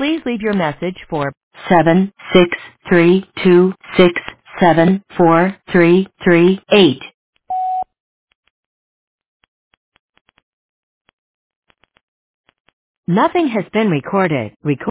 Please leave your message for 76326743338. Nothing has been recorded.